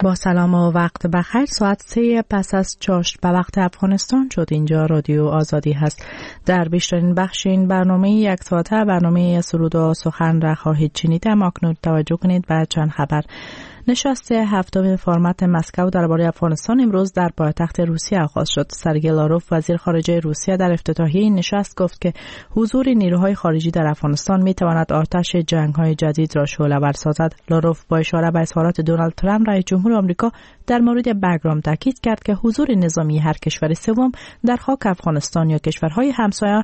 با سلام و وقت بخیر. ساعت 3 پس از چاشت به وقت افغانستان شد. اینجا رادیو آزادی هست. در بیشترین بخش این برنامه یک ساعته برنامه سرود و سخن را خواهید شنید. اما اکنون توجه کنید به چند خبر. نشست هفتم فرمت مسکو درباره افغانستان امروز در پایتخت روسیه آغاز شد. سرگئی لاروف وزیر خارجه روسیه در افتتاحیه این نشست گفت که حضور نیروهای خارجی در افغانستان میتواند آتش جنگ‌های جدید را شعله‌ور سازد. لاروف با اشاره به اظهارات دونالد ترامپ رئیس جمهور آمریکا در مورد بگرام تاکید کرد که حضور نظامی هر کشور سوم در خاک افغانستان یا کشورهای همسایه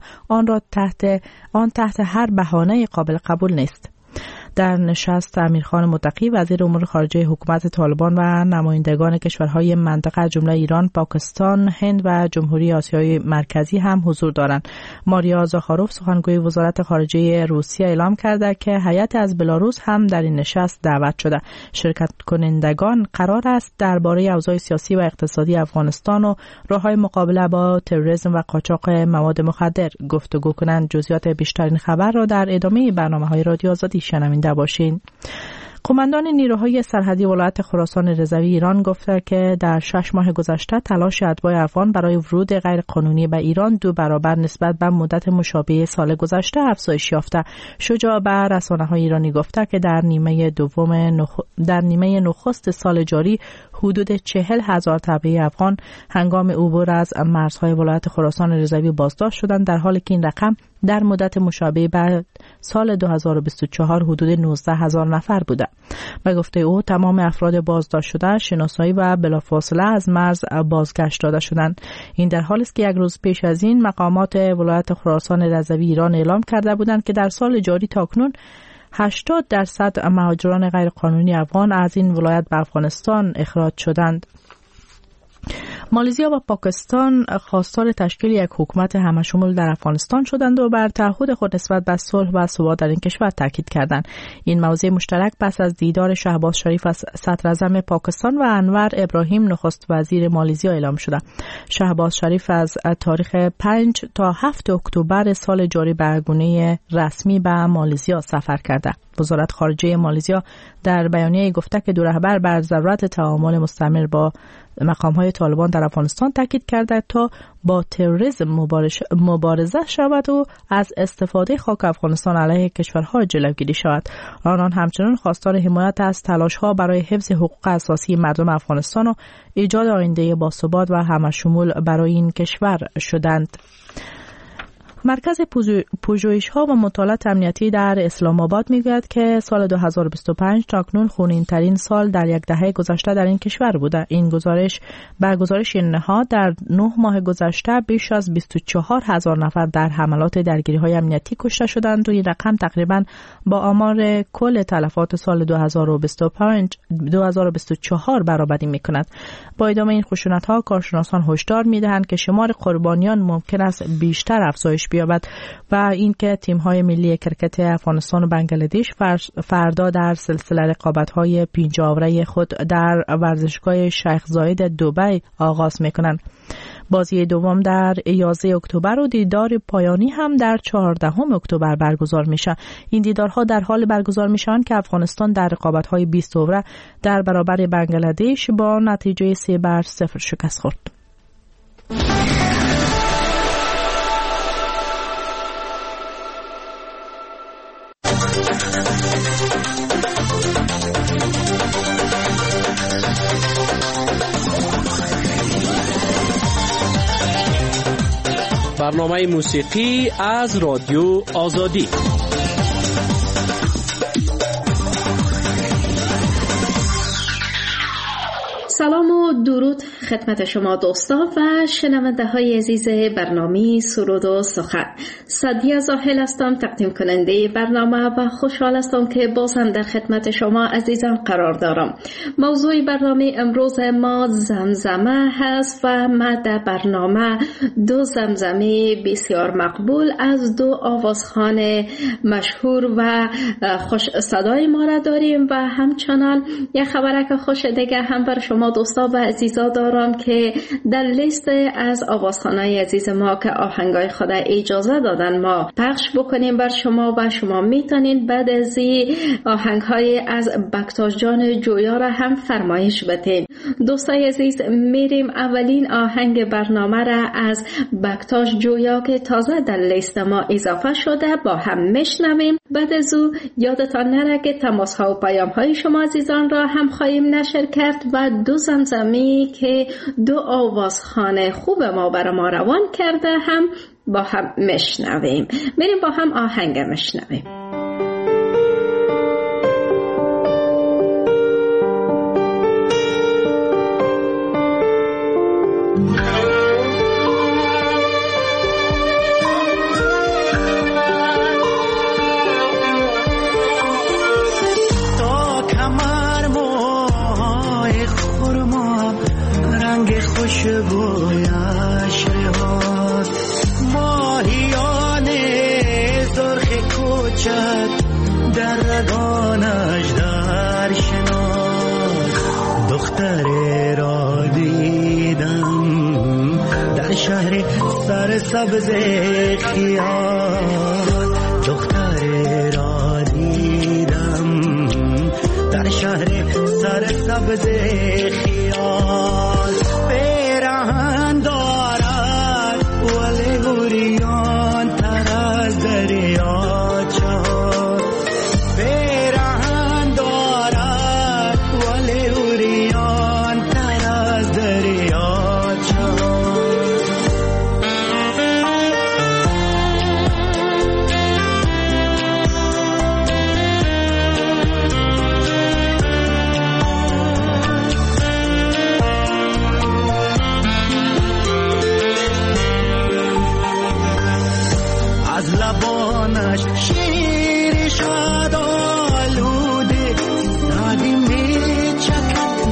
تحت هر بهانه قابل قبول نیست. در نشست امیرخان متقی وزیر امور خارجه حکومت طالبان و نمایندگان کشورهای منطقه جمله ایران، پاکستان، هند و جمهوری آسیای مرکزی هم حضور دارند. ماریا زاخاروف سخنگوی وزارت خارجه روسیه اعلام کرده که هیئت از بلاروس هم در این نشست دعوت شده. شرکت کنندگان قرار است درباره اوضاع سیاسی و اقتصادی افغانستان و راههای مقابله با تروریسم و قاچاق مواد مخدر گفتگو کنند. جزئیات بیشتر این خبر را در ادامه برنامه‌های رادیو آزادی شنونده باشین. قماندان نیروهای سرحدی ولایت خراسان رضوی ایران گفته که در 6 ماه گذشته تلاش اتباع افغان برای ورود غیرقانونی به ایران 2 برابر نسبت به مدت مشابه سال گذشته افزایش یافته. شجاع به رسانه‌های ایرانی گفته که در نیمه نخست سال جاری حدود 40,000 تبعه افغان هنگام عبور از مرزهای ولایت خراسان رضوی بازداشت شدند، در حالی که این رقم در مدت مشابه به سال 2024 حدود 19,000 نفر بوده. به گفته او تمام افراد بازداشت شده شناسایی و بلافاصله از مرز بازگشت داده شدند. این در حالی است که یک روز پیش از این مقامات ولایت خراسان رضوی ایران اعلام کرده بودند که در سال جاری تاکنون 80% مهاجران غیرقانونی افغان از این ولایت به افغانستان اخراج شدند. مالزیا و پاکستان خواستار تشکیل یک حکومت همشمول در افغانستان شدند و بر تعهد خود نسبت به صلح و ثبات در این کشور تاکید کردند. این موضوع مشترک پس از دیدار شهباز شریف از صدراعظم پاکستان و انور ابراهیم نخست وزیر مالزیا اعلام شده. شهباز شریف از تاریخ 5 تا 7 اکتبر سال جاری به گونه رسمی به مالزیا سفر کرده. وزارت خارجه مالزیا در بیانیه گفته که دو رهبر بر ضرورت تعامل مستمر با مقام‌های طالبان در افغانستان تاکید کرده تا با تروریسم مبارزه شود و از استفاده خاک افغانستان علیه کشورها جلوگیری شود. آنان همچنین خواستار حمایت از تلاش‌ها برای حفظ حقوق اساسی مردم افغانستان و ایجاد آینده باثبات و همشمول برای این کشور شدند. مرکز پژوهش‌ها و مطالعات امنیتی در اسلام آباد میگوید که سال 2025 تاکنون خونین‌ترین سال در یک دهه گذشته در این کشور بوده. این گزارش نهاد در 9 ماه گذشته بیش از 24,000 نفر در حملات درگیری‌های امنیتی کشته شدند و این رقم تقریباً با آمار کل تلفات سال 2024 برابری می‌کند. با ادامه این خشونت‌ها کارشناسان هشدار می‌دهند که شمار قربانیان ممکن است بیشتر افزایش بیابد و اینکه تیم‌های ملی کرکت افغانستان و بنگلادش فردا در سلسله رقابت‌های 5 آوره خود در ورزشگاه شیخ زاید دبی آغاز می‌کنند. بازی دوم در 11 اکتبر و دیدار پایانی هم در 14 اکتبر برگزار میشه. این دیدارها در حال برگزار میشن که افغانستان در رقابت‌های 20 اوره در برابر بنگلادش با نتیجه 3-0 شکست خورد. برنامه موسیقی از رادیو آزادی. سلام و درود خدمت شما دوستان و شنونده های عزیز برنامه سرود و سخن. سعدیه زاهل هستم، تقدیم کننده برنامه و خوشحال هستم که بازم در خدمت شما عزیزان قرار دارم. موضوع برنامه امروز ما زمزمه هست و ما در برنامه 2 زمزمه بسیار مقبول از 2 آوازخوان مشهور و خوش صدای ما را داریم و همچنان یک خبرک خوش دیگه هم بر شما دوستا و عزیزا دارم امیدوارم که در لیست از آوازخوانای عزیز ما که آهنگای خود اجازه دادن ما پخش بکنیم بر شما و شما میتونین بعد از این آهنگهای از بکتاش جان جویا را هم فرمایش بدین. دوستای عزیز، میریم اولین آهنگ برنامه را از بکتاش جویا که تازه در لیست ما اضافه شده با هم میشنویم. بعد از او یادتان نره که تماس ها و پیام های شما عزیزان را هم خواهیم نشر کرد و دو زمزمی که دو آوازخوان خوب ما برای ما روان کرده هم با هم میشنویم. میریم با هم آهنگ میشنویم. خوشبویش رهاد ماهیان زرخ کوچک در رگانش در شناد. دختری را دیدم در شهر سرسبز خیال. دختری را دیدم در شهر سرسبز خیال. پیراهن دارد ولی گریان تر از دریا چهار. پیراهن دارد ولی گریان تر از دریا چهار. لبانش شیر شاد آلوده سادی می چکد.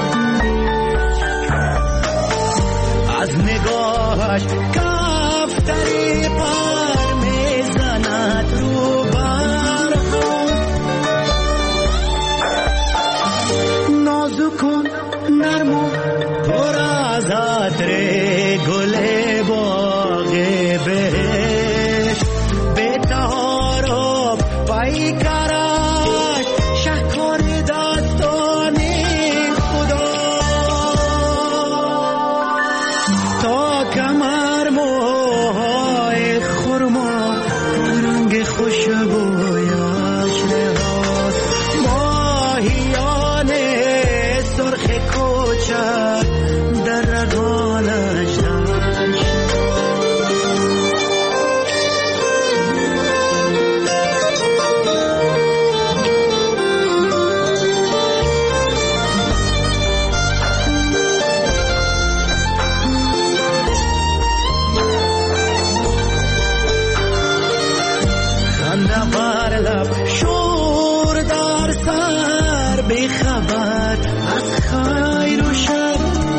از نگاهش کفتری پر می زند رو برهم. نازکن نرم و پر از عطر گل باغ بهشت. پیکرش شهکار دستان خدا. تا کمر موهای خرما رنگ خوشبویش نهاد. ماهیان سرخ کوچک در رگانش شور در سر بی خبر از خیر و شر.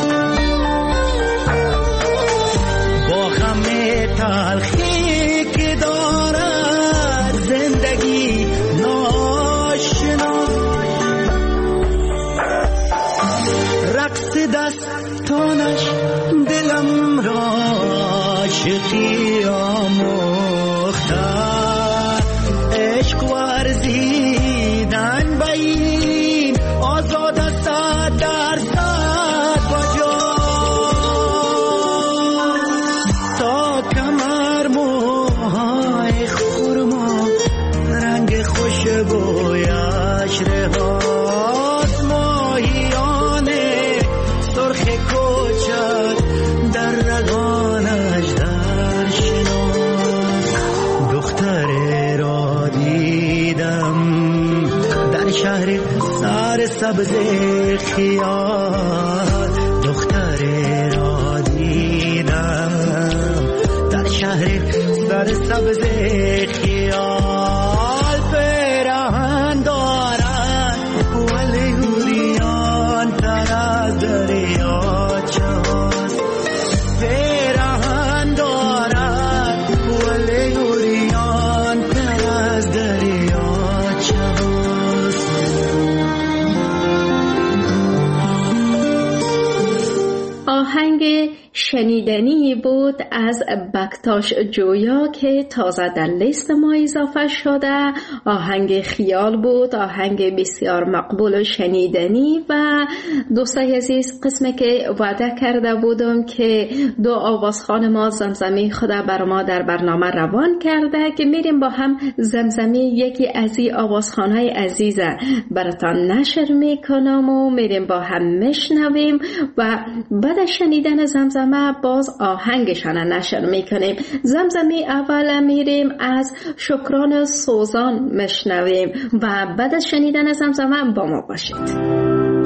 با غم تلخی که دارد زندگی ناشنا. رقص دستانش دلم را عاشقی آموخته. عشق ورزیدن به این آزاد است در صد بجا. تا کمر موهای خرما رنگ خوشبویش رهاد. ماهیان سرخ کوچک در رگانش در شناد. دختری را دیدم در شهر سر سبز خیال. دختری را دیدم در شهر سر سبز خیال. پیراهن دارد ولی گریان تر از دریا چهار. پیراهن دارد ولی گریان تر از دریا چهار. شنیدنی بود از بکتاش جویا که تازه در لیست ما اضافه شده. آهنگ خیال بود، آهنگ بسیار مقبول و شنیدنی. و دوستای عزیز، قسمی که وعده کرده بودم که دو آوازخوان ما زمزمه خود بر ما در برنامه روان کرده که میریم با هم زمزمه یکی از این آوازخوانهای عزیزه براتان نشر میکنم و میریم با هم میشنویم و بعد شنیدن زمزمه باز آهنگشان نشر میکنیم. زمزمه اول میریم از شکران سوزان میشنویم و بعد از شنیدن زمزمه با ما باشید.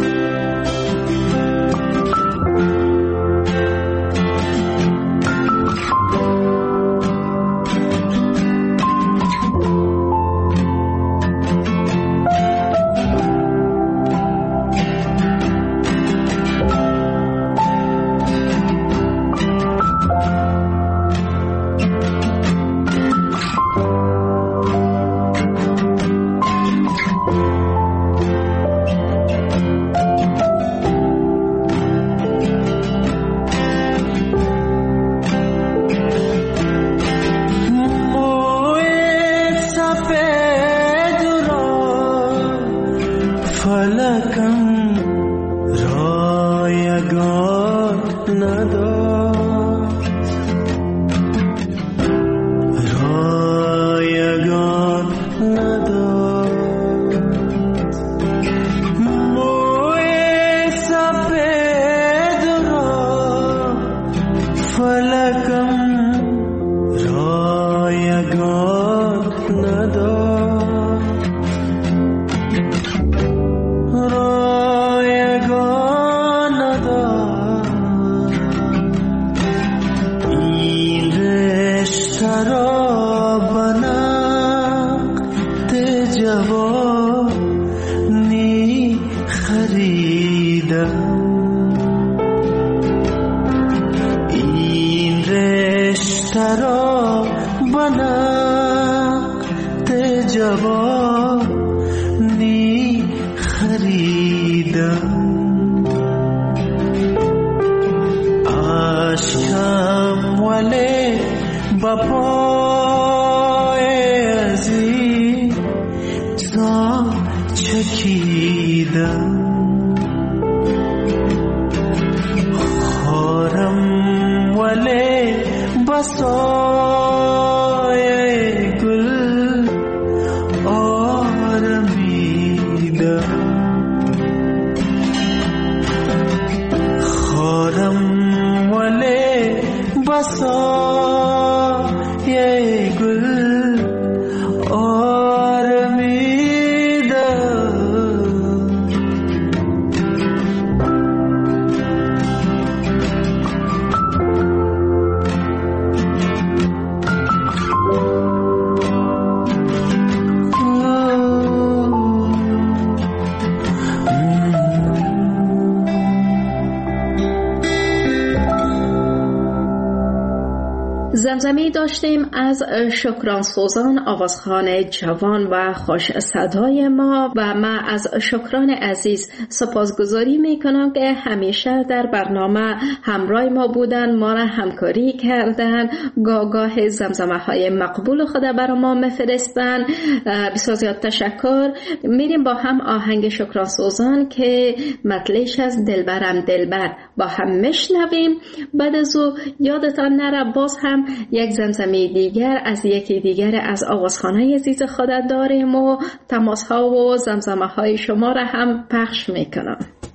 زمزمه داشتیم از شکران سوزان، آوازخوان جوان و خوش صدای ما و من از شکران عزیز سپاسگزاری میکنم که همیشه در برنامه همراه ما بودن، ما را همکاری کردن، گاه زمزمه های مقبول خود برای ما میفرستن. بسیار زیاد تشکر. میریم با هم آهنگ شکران سوزان که مطلعش از دلبرم دلبر با هم میشنویم. بعد از او یادتان نره باز هم یک زمزمه دیگر از یکی دیگر از آوازخوان‌های عزیز خودت داریم و تماس‌ها و زمزمه‌های شما را هم پخش میکنم.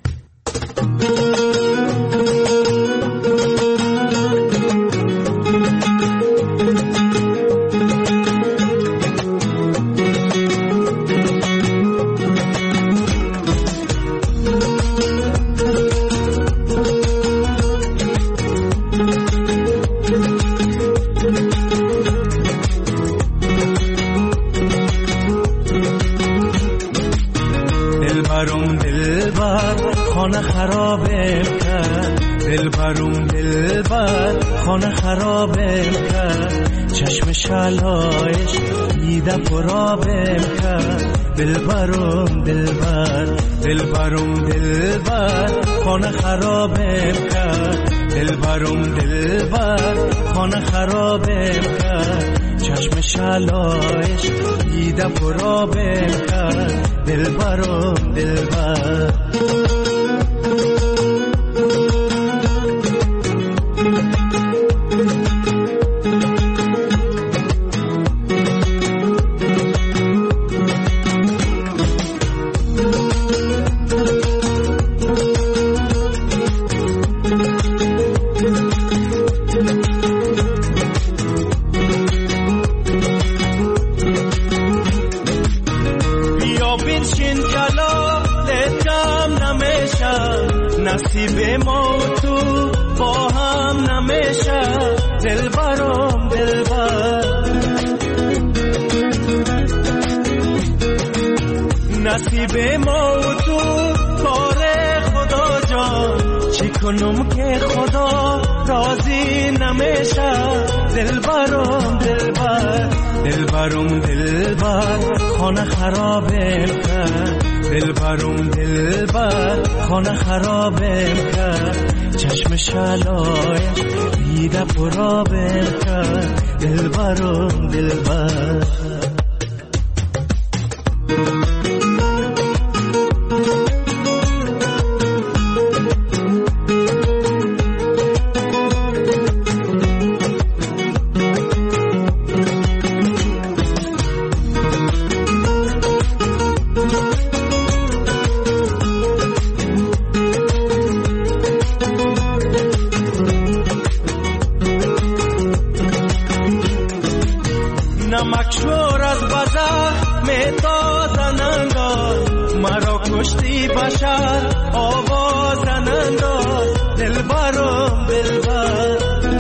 خانه خرابم کرد، چشم شلایش دیده پرابم کرد. دلبرم دلبر، دلبرم دلبر، خانه خرابم کرد، دلبرم دلبر خانه خرابم کرد چشم شلایش دیده پرابم کرد دلبرم دلبر نصیب ما تو با هم نمیشه دلبرم دلبر نصیب ما تو کار خدا جان چی کنم که خدا راضی نمیشه دلبرم دلبر دلبرم دلبر خانه خرابم کرد دلبرم دلبر خانه خرابم کرد چشم شلایش دیده پرابم کرد دلبرم دلبر نمکشور از بزخ میتازن انداز مرا کشتی بشر آوازن انداز دلبرم دلبر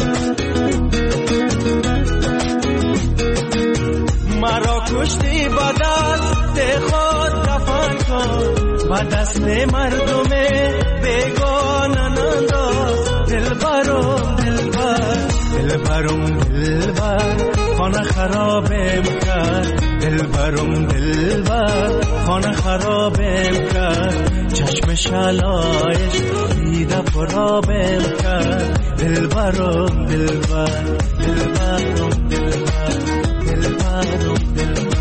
مرا کشتی بدست خود دفن کن و دست مردم بیگانن انداز دلبرم دلبر دلبرم دلبر خانه خرابم کرد دلبرم دلبر خانه خرابم کرد چشم شلایش دیده پرابم کرد دلبرم دلبر دلبرم دلبر دلبرم دلبر.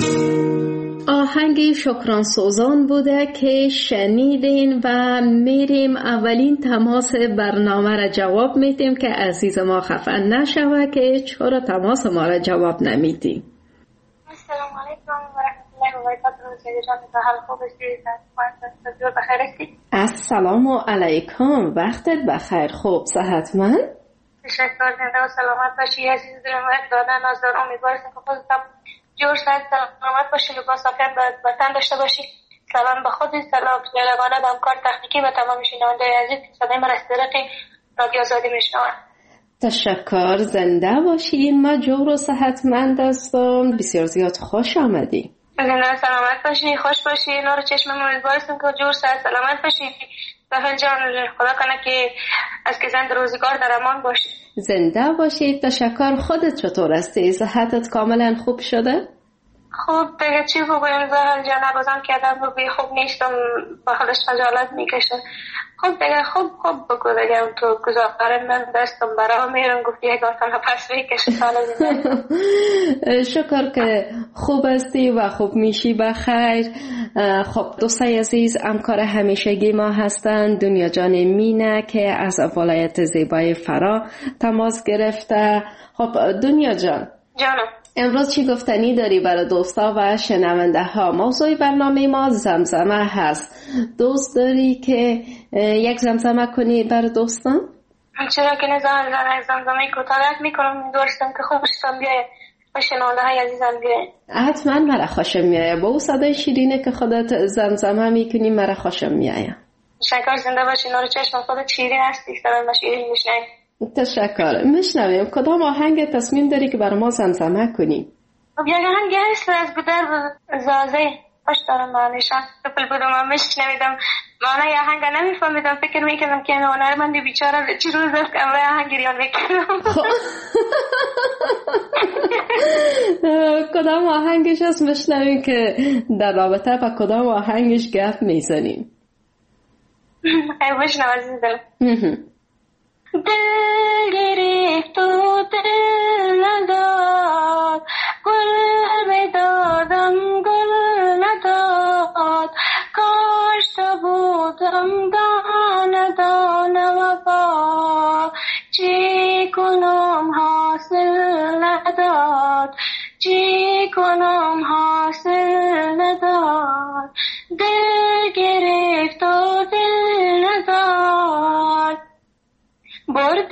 آهنگی شکران سوزان بوده که شنیدین و میریم اولین تماس برنامه را جواب میدیم که عزیز ما خفه نشوه که چرا تماس ما را جواب نمیدیم. السلام علیکم و رحمت الله و برکاته. جان تا حال خوب هستید؟ بخیر هستید؟ السلام علیکم، وقتت بخیر. خوب صحتمند؟ تشکر. زنده و سلامت باشی عزیز دلم. دادن نازدار امیدوارم که خودت جور سلامت باشی و با سفر به وطن داشته باشی. سلام به خودت، سلام به جلوانه به همکار تکنیکی و تمام شنونده عزیز صدای من از طریق رادیو آزادی میشنوند. تشکر. زنده باشین. ما جور و صحتمند هستم. بسیار زیاد خوش آمدی. زنده سلامت باشی، خوش باشی. نور چشم من امیدوارم که جور صحت سلامت باشی. بخیر جان، خدا کنه که از که زنده روزگار در امان باشی. زنده باشی. تشکر. خودت چطور هستی؟ صحتت کاملا خوب شده؟ خوب دیگه چی بگویم زهر جان، بازم که آدم بگوی خوب نیستم با خودش خجالت میکشه. خوب دیگه خوب بگو دیگه تو گذاره من دستم برای میرم گفتی یک آتان پس میکشه سال زنده. شکر که خوب هستی و خوب میشی بخیر. خب دوستای عزیز، همکار همیشگی ما هستند دنیا جان مینه که از ولایت زیبای فرا تماس گرفته. خب دنیا جان، جانم امروز چی گفتنی داری برای دوستا و شنونده ها؟ موضوع برنامه ما زمزمه هست. دوست داری که یک زمزمه کنی برای دوستان؟ چرا که نزان زمزمه کوتاه‌اش میکنم. دوستم که خوشم بیایه و شنونده های عزیزم بیایه. حتما مرا خوشم میایه. با او صدای شیرینه که خودت زمزمه میکنی مرا خوشم میایه. شکر. زنده باشی. نور چشم خودت شیرین هستی. سلام شیرین میشنوی. تشکر. میشنویم. کدام آهنگ تصمیم داری که برای ما زمزمه کنی؟ یک آهنگ هست از گودر زازه. خوش دارم معنیشان. کپل بودم و میشنویدم معنی آهنگ نمیفهمیدم. فکر میکنم که هنرمندی بیچاره چی روز است که امروز آهنگ ریان میکنم. کدام آهنگش هست میشنویم که در رابطه با کدام آهنگش گپ میزنیم؟ ای بشنو عزیز دلم. دل گرفت و دل نداد، گل بدادم گل نداد، کاش تو بودم دانه دانه وفا، چی کنم حاصل نداد، چی کنم حاصل نداد، دل گرفت و دل نداد، برد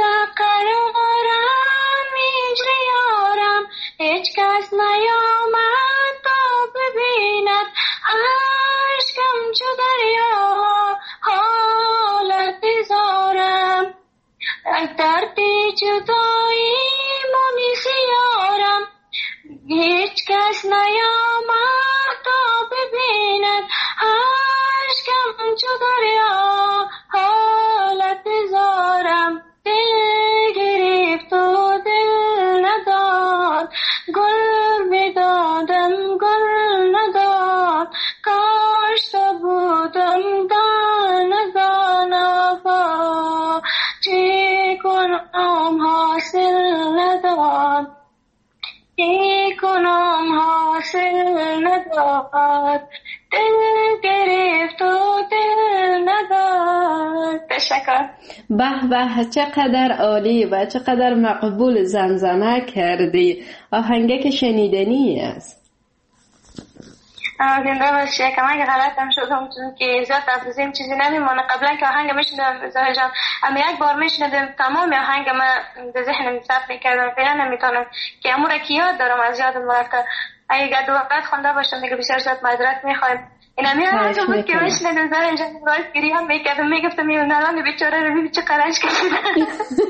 قرارم هجر یارم، هیچ کس نیامد تا ببیند، عشقم چو دریا حالت زارم، درد جدایی مونس یارم، هیچ کس نیامد تا ببیند، عشقم چو دریا حالت زارم، دل گرفت و دل نداد، گل بدادم گل نداد، کاش تو بودم دانه دانه وفا، چی کنم حاصل نداد، چی کنم حاصل نداد، دل گرفت و دل نداد. تشکر. به به، چقدر عالی و چقدر مقبول زمزمه کردی. آهنگه که شنیدنی است. زنده باشی. که من غلطم شدم چون که زیاد تفضیم چیزی نمیمونه. قبلا که آهنگ میشنیدم زهر جان، اما یک بار میشنیدم تمام آهنگ من به ذهنم ثبت میکردم، فعلا نمیتونم که امور که یاد دارم از یادم مرکب. اگه دو وقت خونده باشم دیگه بسیار زیاد معذرت میخوایم. این همین آهنگ بود که میشنیدم زهر جان، راست گریه میکردم، میگفتم این نران بیچاره رو ببین چه قرنج کشیدن.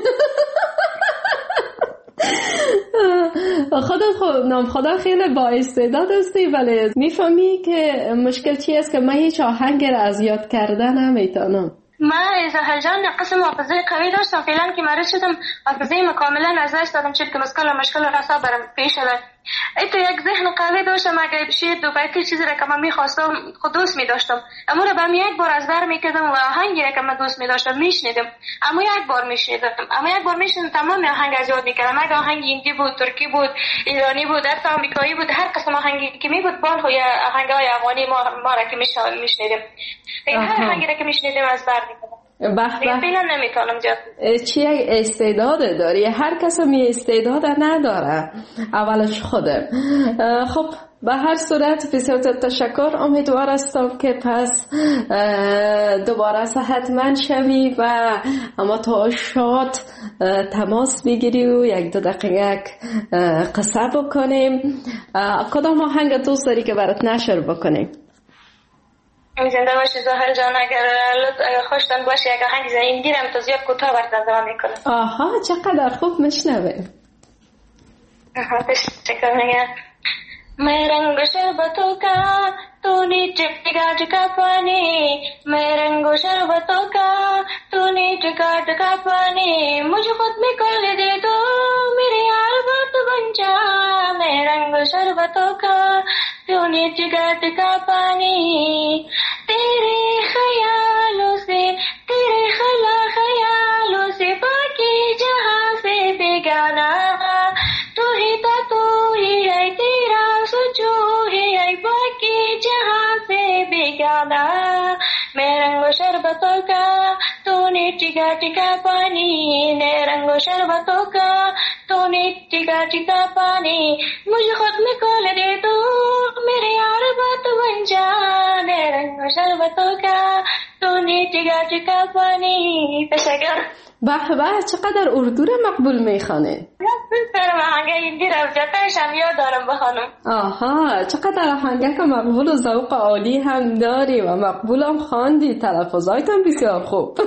خدا خیلی با استعداد هستی، ولی میفهمی که مشکل چی است که من هیچ آهنگ را از یاد کردن نمیتونم. من زهر جان قسم حافظه قوی داشتم، فعلا که مریض شدم حافظه کاملا از دست دادم، چون که مشکل راستا برام پیش شد. ایتو یک ذهن قوی داشتم، اگه بشه دو بیتی چیزی را که من میخواستم خود دوست میداشتم، اما را به یک بار از در میکردم و آهنگی را که من دوست میداشتم میشنیدم، اما یک بار میشنیدم تمام آهنگ از یاد میکردم. اگه آهنگ هندی بود، ترکی بود، ایرانی بود، حتی آمریکایی بود، هر قسم آهنگی که می بود بال خو یا آهنگای افغانی ما را که میشنیدم، این هر آهنگی را که میشنیدم از بر میکردم. فعلا نمیتونم زیاد. چی استعداد داری؟ هر کس می استعداد نداره، اولش خوده. خب به هر صورت بسیار تشکر. امیدوار هستم که پس دوباره صحتمند شوی و اما تا شاد تماس بگیری و یک دو دقیقه قصه بکنیم. کدام آهنگ دوست داری که برات نشر بکنیم؟ زنده باشی زهر جان. اگر خوشتان باشه یک آهنگ هندی را تو زیاد کوتاه برات میکنم. آها چقدر خوب میشنوه. تشکر میگم. मैं रंग शरबतों का तूने चिपका चिका पानी, मैं रंग शरबतों का तूने चिपका चिका पानी, मुझे खुद में कर दे तो मेरे यार बात बन जा, मैं रंग शरबतों का तूने चिपका चिका पानी, तेरे ख्यालों से तेरे ख्यालों से बाकी जहां से बेगाना, तू ही है तेरा जो है बाकी जहां से बेगाना, मैं रंगो शरबतों का तूने टिका टिका पानी, मैं रंगो शरबतों का तूने टिका टिका पानी, मुझे खुद में खोल दे तो मेरे यार बात बन जा, मैं रंगो शरबतों का तूने टिका टिका पानी. تشکر. به به چقدر اردو را مقبول میخوانه. آهنگ هندی را جاتش هم یاد دارم بخوانم. آها چقدر آهنگ که مقبول و ذوق عالی هم داری و مقبول هم خواندی، تلفظایت هم بسیار خوب.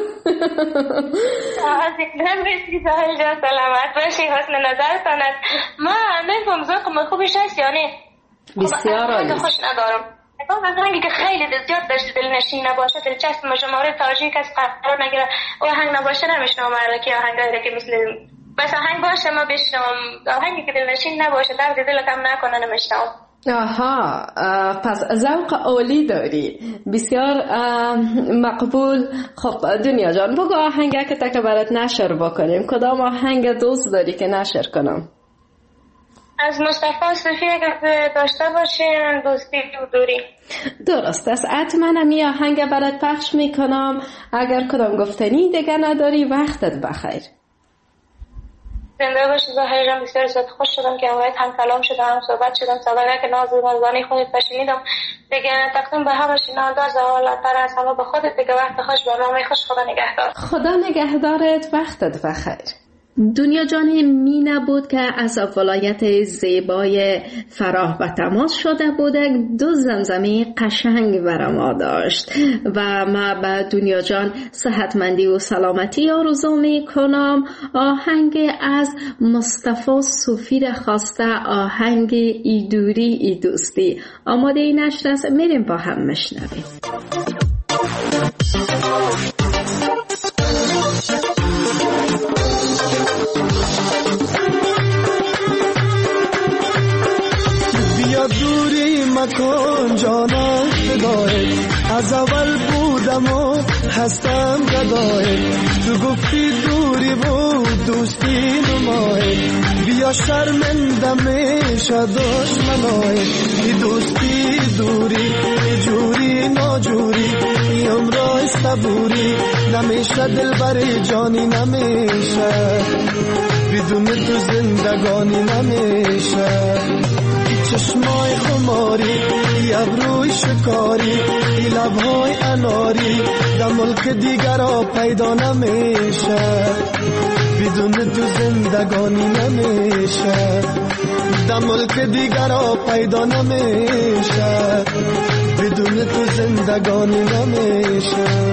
زنده باشی زهر جان، سلامت باشی، حسن نظرتان است. من نفهم ذوقم خوبش هست یا نه؟ بسیار عالی. خوش ندارم. آهنگی که خیلی زیاد دلنشین نباشه، دلچسب شماره تاجیک از قرار نگیره و آهنگ نباشه نمیشنم. که آهنگایی که مثل بس آهنگ باشه ما بشنم، آهنگی که دلنشین نباشه درد دل کم نکنه نمیشنم. آها، پس ذوق عالی داری، بسیار مقبول. خب دنیا جان، بگو آهنگه که تا که برات نشر بکنیم، کدام آهنگ دوست داری که نشر کنم؟ از مصطفی صوفی اگر داشته باشین، دوستی و دوری. درست است، حتما می آهنگ برات پخش میکنم. اگر کدام گفتنی دیگه نداری، وقتت بخیر. زنده باشی زهره جان، بسیار زیاد خوش شدم که امروز هم کلام شدم، هم صحبت شدم. سابقه که نازنانی خودت بشنیدم دیگه تقدیم به همه شنونده زوالاتر از همه به خودت دیگه. وقت خوش، برنامه خوش. خدا نگهدار. خدا نگهدارت، وقتت بخیر. دنیا جان مینه بود که از ولایت زیبای فراه و تماس شده بوده. دو زمزمه قشنگ برای ما داشت و ما به دنیا جان صحتمندی و سلامتی آرزو می کنم. آهنگ از مصطفی صوفی را خواسته، آهنگ ای دوری ای دوستی. آماده ای نشر است، میریم با هم مشنویم. دوری مکن جانم فدای، از اول بودم و هستم گدای. تو گفتی دوری بود دوستی نمای، بیا شرمنده میشه دشمنای. ای دوستی دوری، ای جوری ناجوری، ای عمرای صبوری، نمیشه دل بر جانی نمیشه، بدون تو زندگانی نمیشه. چشمای خماری، ابروی شکاری، لبهای اناری، در ملک دیگر را پیدا نمیشه، بدون تو زندگانی نمیشه. در ملک دیگر را پیدا نمیشه، بدون تو زندگانی نمیشه.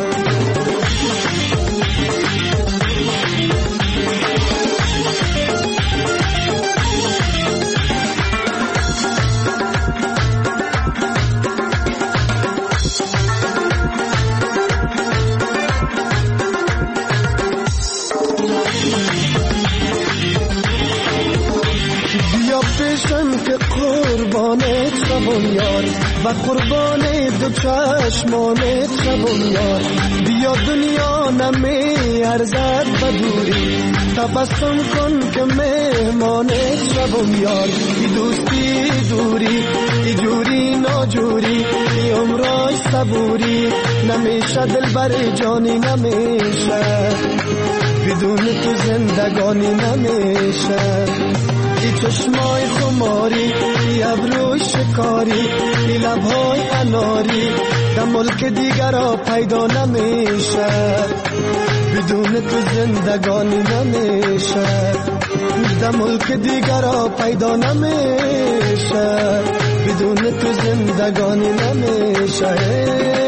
که قربانت شبم یار و قربان دو چشمانت شبم یار. بیا دنیا نمی ارزد به دوری، تبسم کن که مهمانت شبم یار. ای دوستی دوری، ای جوری ناجوری، ای عمرای صبوری، نمیشه دل بر جانی نمیشه، بدون تو زندگانی نمیشه. ای چشمای خماری، ای ابروی شکاری، ای لبهای اناری، در ملک دیگر را پیدا نمیشه، بدون تو زندگانی نمیشه. در ملک دیگر را پیدا نمیشه، بدون تو زندگانی نمیشه.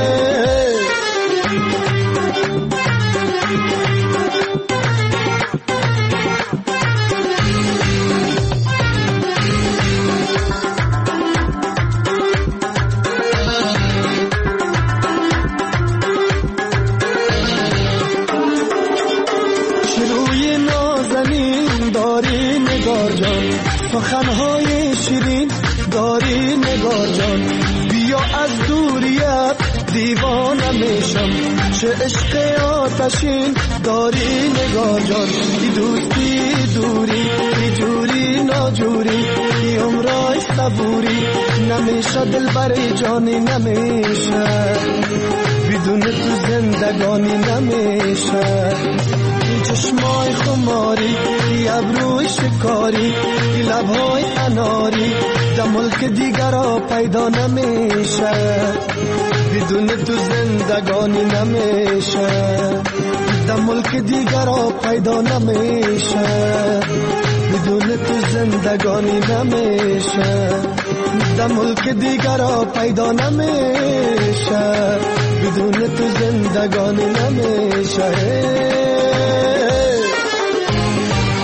سخنهای شیرین داری نگار جان، بیا از دوریت دیوانه میشم، چه عشق آتشین داری نگار جان. ای دوستی دوری، ای جوری ناجوری، ای عمرای صبوری، نمیشه دل بر جانی نمیشه، بدون تو زندگانی نمیشه. چشمای خماری، ای ابروی شکاری، ای لبهای اناری، در ملک دیگر را پیدا نمیشه، بدون تو زندگانی نمیشه. در ملک دیگر را پیدا نمیشه، بدون تو زندگانی نمیشه. در ملک دیگر را پیدا نمیشه، بدون تو زندگانی نمیشه.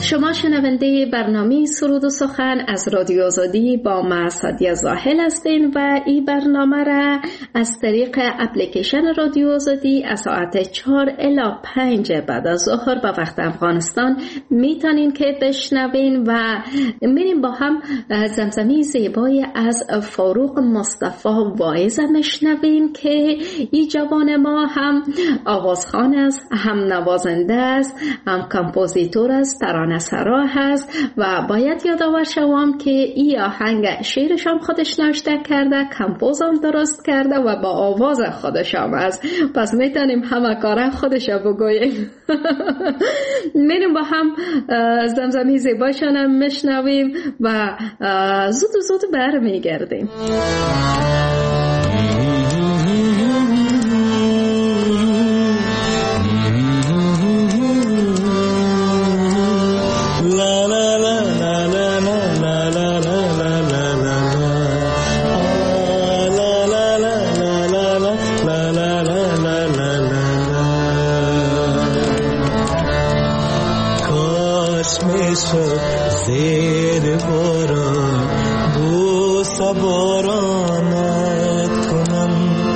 شما شنونده برنامه سرود و سخن از رادیو آزادی با من سادیا زاهل هستین و این برنامه را از طریق اپلیکیشن رادیو آزادی از ساعت 4 الی 5 بعد از ظهر به وقت افغانستان میتونین که بشنوین و میریم با هم زمزمه زیبای از فاروق مصطفی واعظ میشنویم که این جوان ما هم آوازخوان است، هم نوازنده است، هم کمپوزیتور است، ترانه‌سرا هست و باید یادآور شوم که این آهنگ شعرش هم خودش نوشته کرده، کمپوز هم درست کرده و با آواز خودش هم است. پس میتونیم همه کاره خودش بگوییم. میریم با هم زمزمه زیباشان هم میشنویم و زود برمیگردیم. زیر باران بوسه بارانت کنم،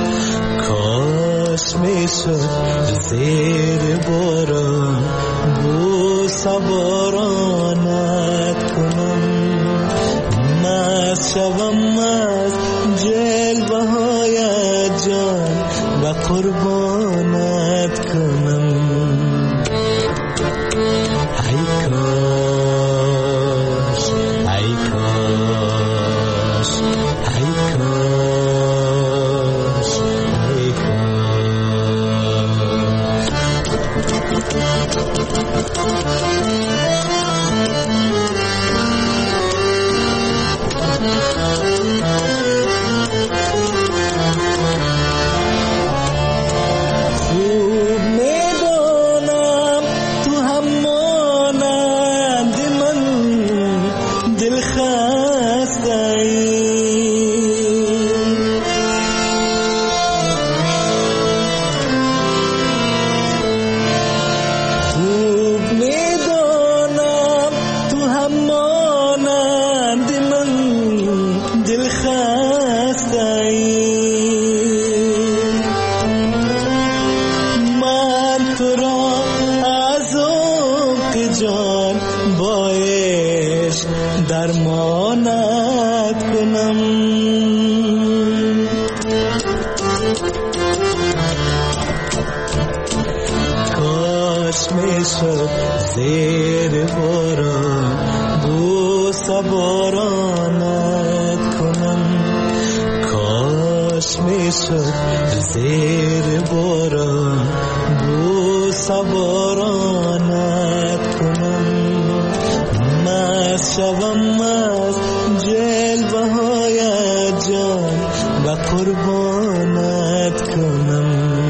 کاش میشد زیر باران بوسه بارانت کنم، مست شوم از جلوه های جان و قربانت کنم. زیر باران بوسه بارانت کنم، کاش میشد زیر باران بوسه بارانت کنم، مست شوم از جلوه های جان و قربانت کنم.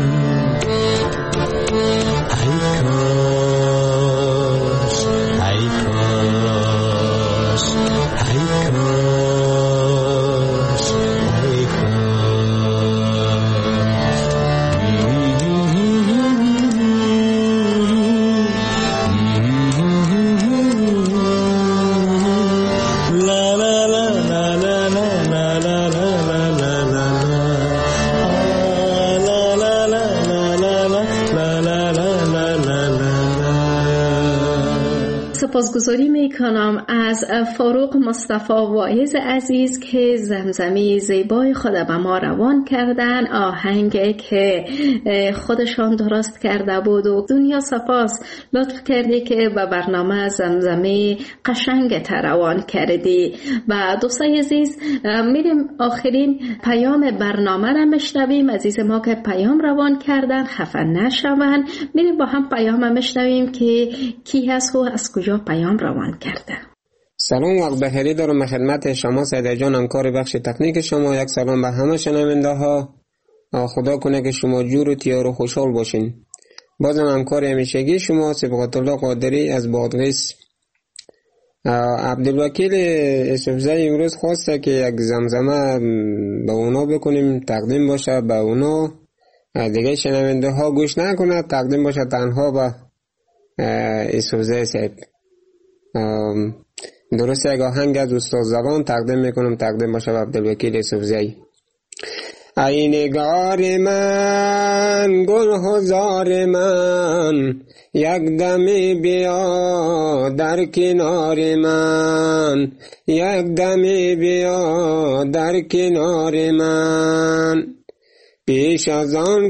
سپاسگزاری میکنم از فاروق مصطفی واعظ عزیز که زمزمه زیبای خود به ما روان کردن، آهنگی که خودشان درست کرده بود و دنیا سپاس لطف کردی که به برنامه زمزمه قشنگ روان کردی. و دوستای عزیز میریم آخرین پیام برنامه را میشنویم. عزیز ما که پیام روان کردن خفه نشون، میریم با هم پیام میشنویم که کی هست و از کجا پیام روان کرده. سلام، وقت بخیری دارم خدمت شما سیده جان، همکار بخش تکنیک شما. یک سلام به همه شنونده ها. خدا کنه که شما جور و تیار و خوشحال باشین. بازم همکار همیشگی شما صبغت الله قادری از بادغیس. عبدالوکیل اسفزای امروز خواسته که یک زمزمه به اونا بکنیم، تقدیم باشه به اونا، دیگه شنونده ها گوش نکنه، تقدیم باشه تنها به اسفزای صاحب. درست یک آهنگ از استاد زبان تقدیم میکنم، تقدیم باشه به عبدالوکیل یوسفزئی. ای نگار من گل هزار من، یک دمی بیا در کنار من، یک دمی بیا در کنار من. پیش از آن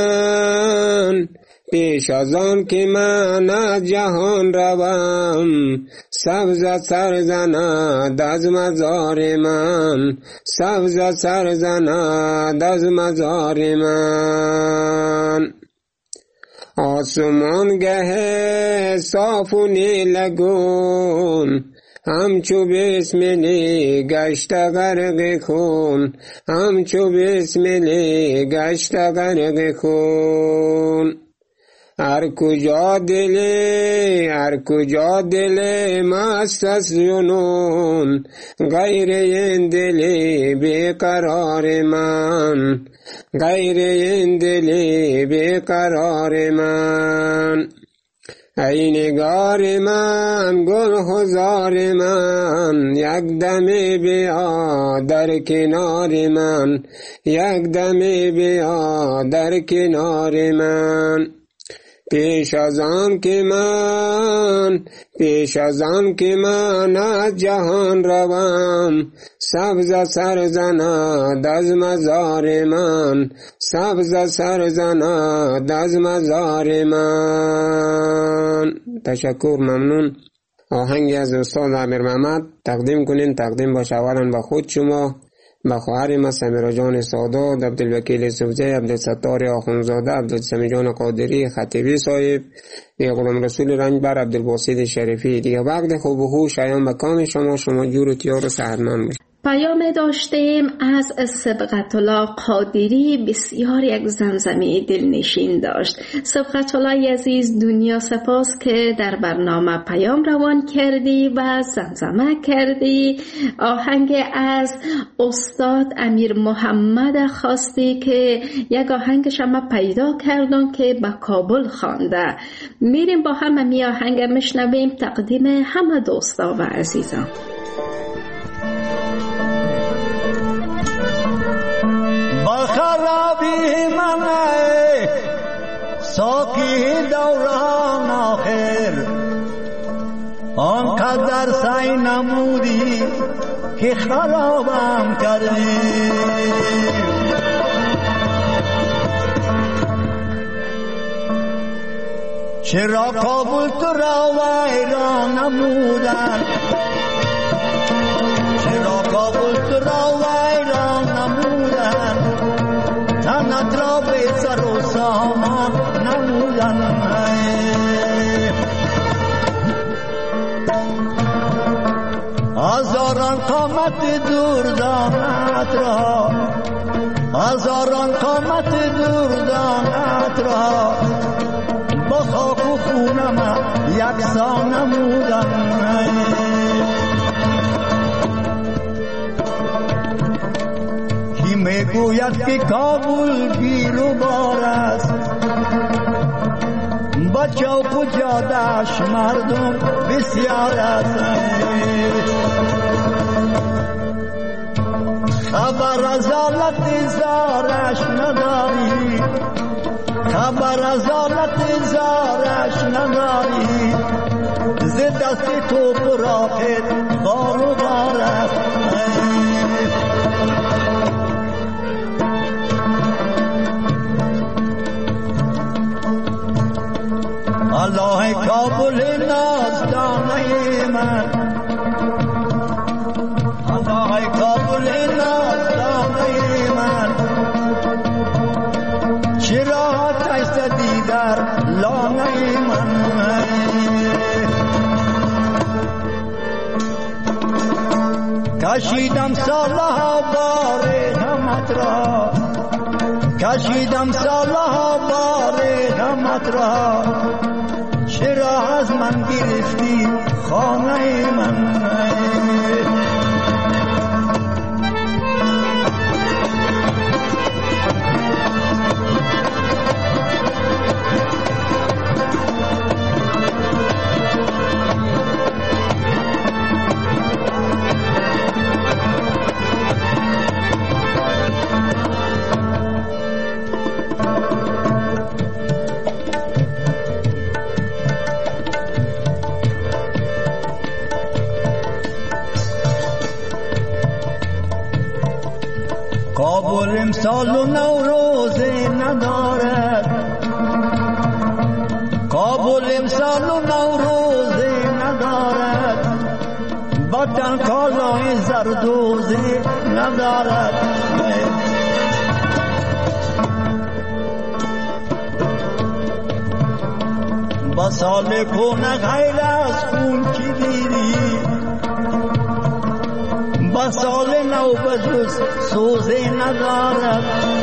که من از جهان روم، سبز سر زند از مزار من، سبز سر زند از مزار من. آسمان گه صاف و نیلگون، همچو بسملی گشت غرق خون، همچو بسملی گشت غرق خون. هر کجا دل مست از جنون، غیر این دل بیقرار من، غیر این دل بیقرار من. ای نگار من گل هزار من، یک دمی بیا در کنار من، یک دمی بیا در کنار من. پیش از آن که من از جهان روم، سبز سر زند از مزار من، سبز سر زند از مزار من. تشکر، ممنون. آهنگی از استاد امیر محمد تقدیم کنین. تقدیم باشه اولا به خود شما، به خواهر ما سمیرا جان سادات، عبدالوکیل یوسفزئی، عبدالستار آخونزاده، عبدالسمی جان قادری، خطیبی صاحب، غلام رسول رنجبر، عبدالباسط شریفی. دیگه وقت خوب و خوش شایان به کام شما جور و تیار و صحتمند باشید. پیام داشتیم از سبقت الله قادری، بسیار یک زمزمه دلنشین داشت. سبقت الله عزیز، دنیا سپاس که در برنامه پیام روان کردی و زمزمه کردی. آهنگ از استاد امیر محمد خواستی که یک آهنگ شما پیدا کردم که به کابل خوانده. میریم با هم می آهنگ مشنویم، تقدیم همه دوستا و عزیزان. خرابی من ساقی دوران آخر، آنقدر سعی نمودی که خرابم کردی. چرا کابل تو را ویران نمودن، چرا کابل تو را ویران نمودن، تنت را به سر و سامان نمودن. هزاران قامت دردانت را، هزاران قامت دردانت را، با خاک و خونم یکسان نمودن. میگوید که کابل گیر و بار است، با چوک و جادش مردم بسیار است. خبر از حالت زارش نداری، خبر از حالت زارش نداری، ز دست تو پراخت بار و بار است. الله کابل نازدانه من، الله کابل نازدانه من، چرا تشتدی در لانه من. کشیدم سالها بار غمت را، کشیدم سالها بار غمت را، چرا از من گرفتی خانه من. کابل امسال و نوروزه ندارد، کابل امسال و نوروزه ندارد، وطن کالای زردوزه ندارد. با سال کنه غیر از خون کی دیری، با سال نو بجز سوزه ندارد.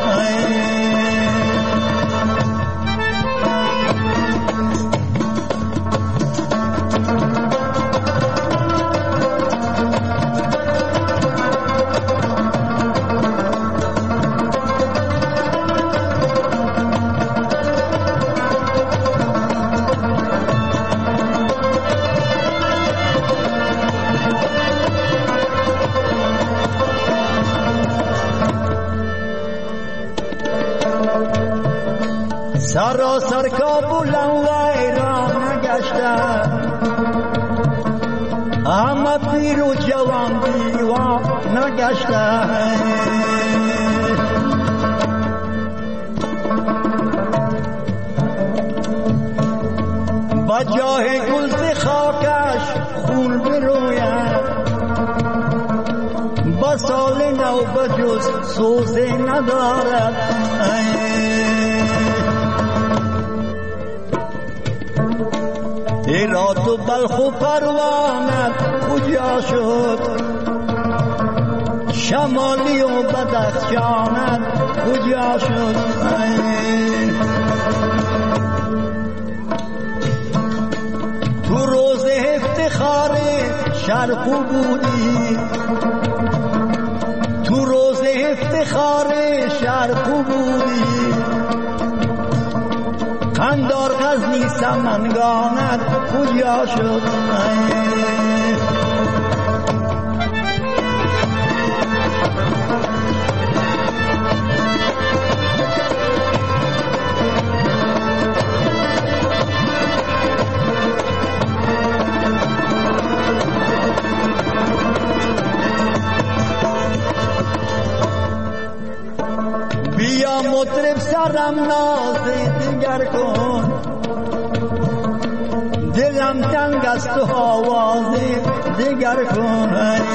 سراسر کابلم ویران نگشته، همه پیر و جوان دیوان نگشته. با جاه گلز خاکش خون بروید، با سال نو بجز سوزه ندارد. هرات و بلخ و پروانت کجا شد، شمالی و بدخشانت کجا شد. تو روز افتخار شرقو بودی، تو روز افتخار شرقو بودی، قندار غزنی سمنگانت کجا شد. بیا مطرب سرم ناز دیگر کن، دلم تنگ است و آواز دیگر کن.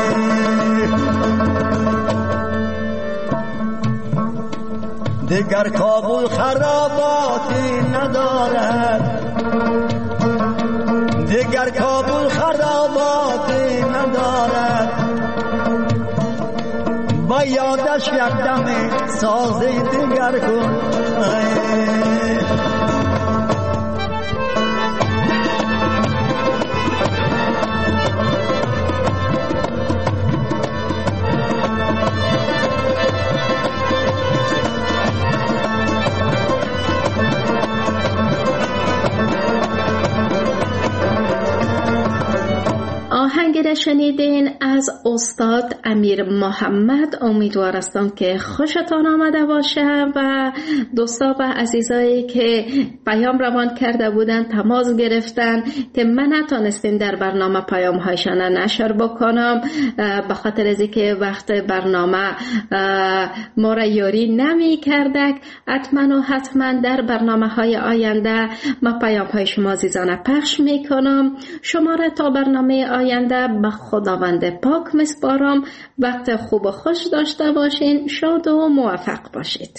دیگر کابل خراباتی ندارد، دیگر کابل خراباتی ندارد، با یادش یک دم سازی دیگر کن. آهنگی را شنیدین از استاد امیر محمد. امیدوار هستم که خوشتان آمده باشه و دوستا و عزیزایی که پیام روان کرده بودن، تماس گرفتن که من نتونستیم در برنامه پیام هایشان نشر بکنم به خاطر از اینکه وقت برنامه ما را یاری نمی کردک. حتما در برنامه های آینده ما پیام های شما عزیزان پخش می کنم. شما را تا برنامه آینده به خداوند پاک میسپارم. وقت خوب و خوش داشته باشین، شاد و موفق باشید.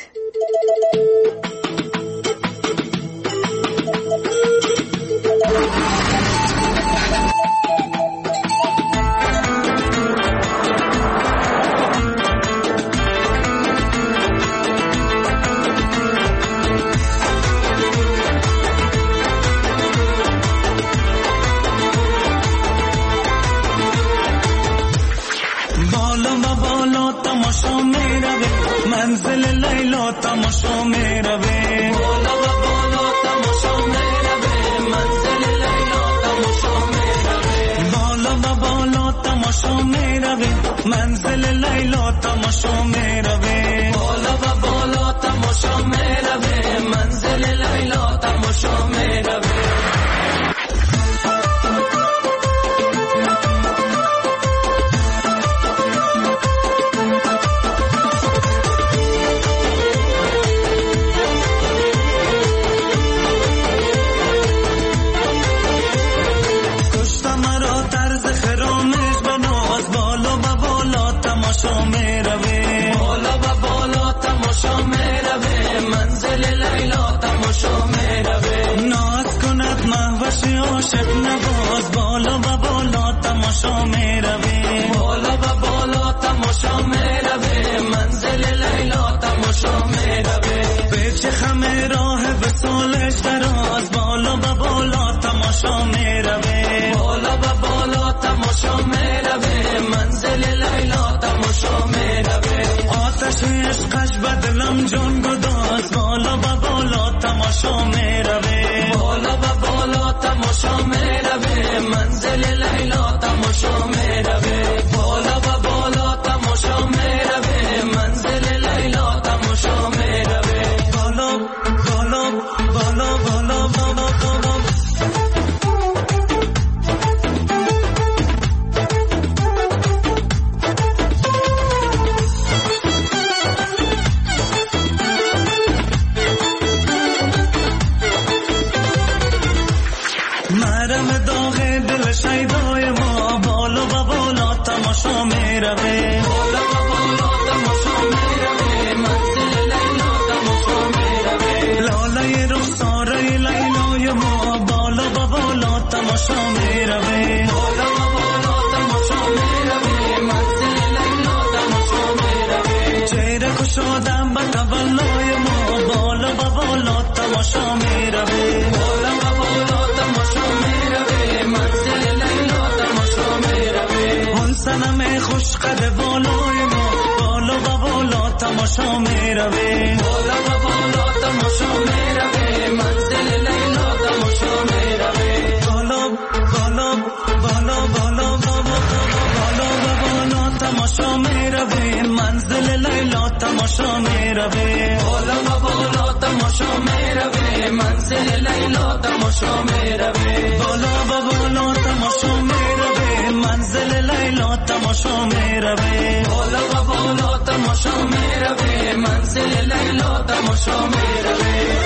منزل لیلا تماشا میره به بالا و بالا تماشا میره به منزل لیلا تماشا میره به بالا و بالا تماشا میره به منزل لیلا تماشا میره به بالا و بالا تماشا میره به منزل لیلا تماشا میره به تماشا میروه بالا و بالا تماشا میروه منزل لیلا تماشا میروه ناز کند مهوش عاشق نواز بالا و بالا تماشا میروه بالا و بالا تماشا میروه منزل لیلا تماشا میروه پیچ خم راه وصالش دراز بالا و بالا تماشا میروه بالا و بالا تماشا میروه منزل لیلا تماشا میروه آتش عشقش بدلم جان گداز بالا و بالا تماشا میروه بالا و بالا تماشا میروه منزل لیلا تماشا میروه بالا و بالا تماشا میروه منزل لیلا تماشا میروه بالا بالا بالا بالا بالا بالا مرم داغ دل شیدای ما بالا و بالا تماشا میروه بالا و بالا تماشا میروه منزل لیلا تماشا میروه لاله رخساره لیلای ما بالا و بالا تماشا میروه بالا و بالا تماشا میروه منزل لیلا تماشا میروه چهره کشادم به تولای ما بالا و بالا تماشا میروه بالا و بالا تماشا میروه منزل لیلا تماشا میروه اون صنم خوش قد بالای ما بالا و بالا تماشا میروه بالا و بالا تماشا میروه منزل لیلا تماشا میروه بالا بالا بالا بالا بالا و بالا تماشا میروه منزل لیلا تماشا میروه بالا و بالا تماشا میروه منزل لیلا تماشا میروه بالا و بالا تماشا میروه منزل لیلا تماشا میروه بالا و بالا تماشا میروه منزل لیلا تماشا میروه.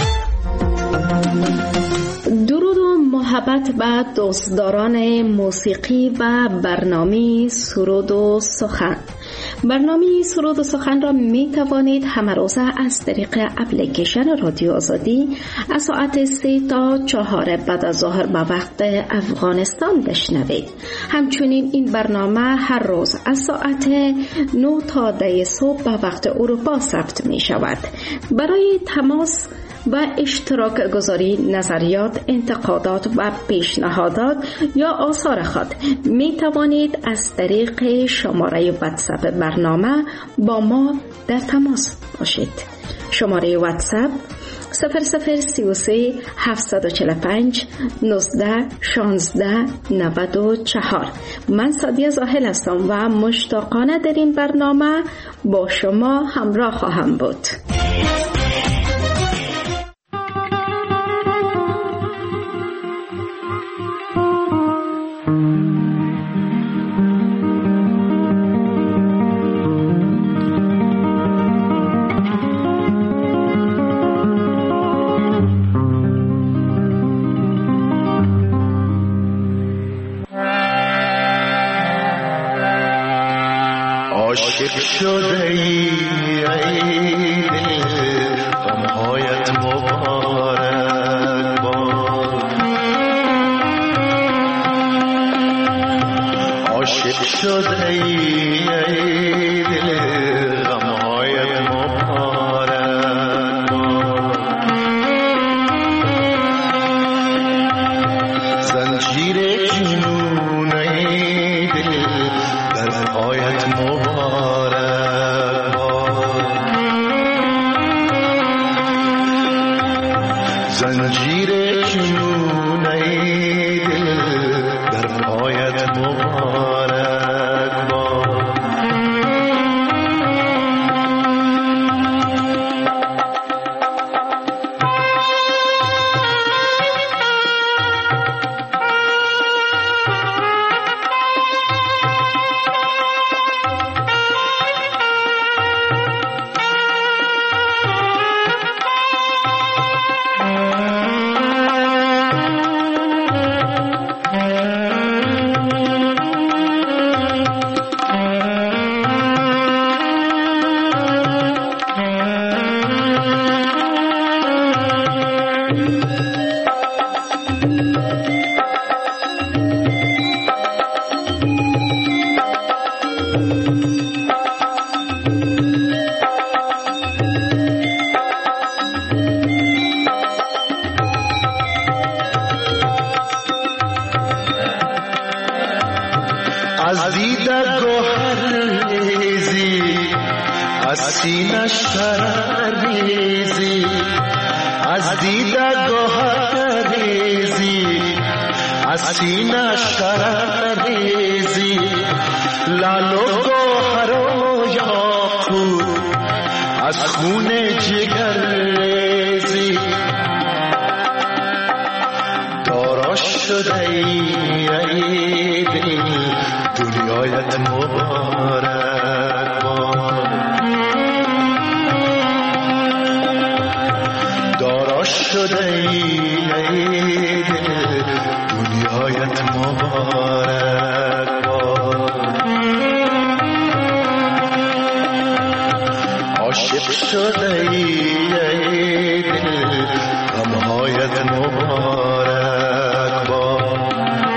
درود و محبت به دوستداران موسیقی و برنامه سرود و سخن. برنامه سرود و سخن را می توانید همه روزه از طریق اپلیکیشن رادیو آزادی از ساعت 3 تا 4 بعد از ظهر به وقت افغانستان بشنوید. همچنین این برنامه هر روز از ساعت 9 تا 10 صبح به وقت اروپا ضبط می شود. برای تماس و اشتراک گذاری نظریات، انتقادات و پیشنهادات یا آثار خود می توانید از طریق شماره واتساپ برنامه با ما در تماس باشید. شماره واتساپ 0033 745 19 16 94. من سادیه زاهل هستم و مشتاقانه در این برنامه با شما همراه خواهم بود. عاشق شده ای دل غمهایت مبارک باد عاشق شده ای دل غمهایت مبارک باد زنجیر جنون ای دل در پایت مبارک زنجیر جنون ای دل در پایت مبارک باد گوهر ریزی از سینه شرر ریزی از دیده گوهر ریزی از سینه شرر ریزی لال و گوهر و یاقوت از خون جگر ریزی دارا شده ای دل دنیایت مبارک باد دارا شده ای دل دنیایت مبارک باد عاشق شده ای دل غمهایت مبارک باد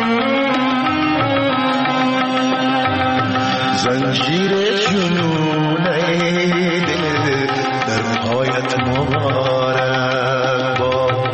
زنجیر جنون ای دل در پایت مبارک باد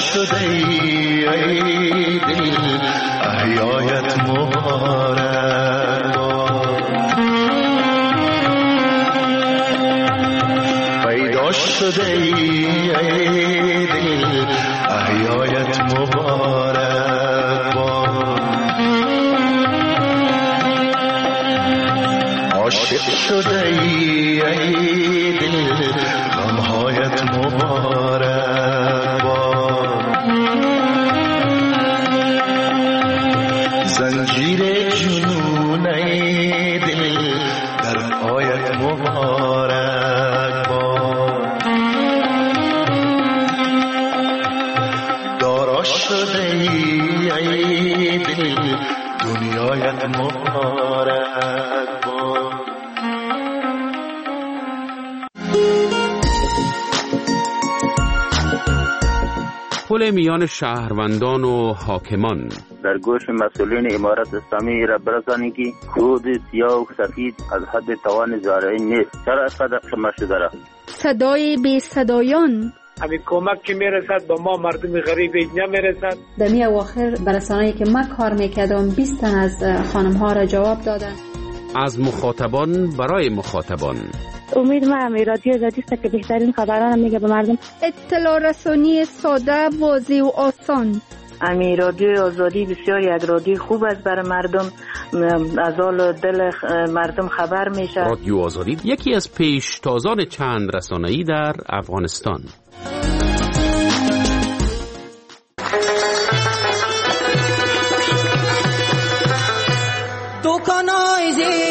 شده ای دل احیایت مبارک پیدا شده ای دل احیایت مبارک عاشق شده ای دل غمهایت مبارک زنجیر جنون ای دل در پایت مبارک دارا شده ای دل دنیایت مبارک پل میان شهروندان و حاکمان در گوش مسئولین امارت اسلامی را برسانید که خود سیاه و سفید از حد توان زارعین نیست. چرا اینقدر خمه شده را؟ صدای بی صدایان همین کمک که میرسد به ما مردم غریب نمیرسد. دمی اواخر برسانه‌ای که من کار میکردم 20 تن از خانم ها را جواب دادن. از مخاطبان برای مخاطبان امید ما رادیو آزادی است که بهترین خبران میگه به مردم. اطلاع رسانی ساده، واضح و آسان. رادیو آزادی بسیار یک رادیو خوب است برای مردم، از حال دل مردم خبر میشه. رادیو آزادی یکی از پیشتازان چند رسانه‌ای در افغانستان. تو کنایزی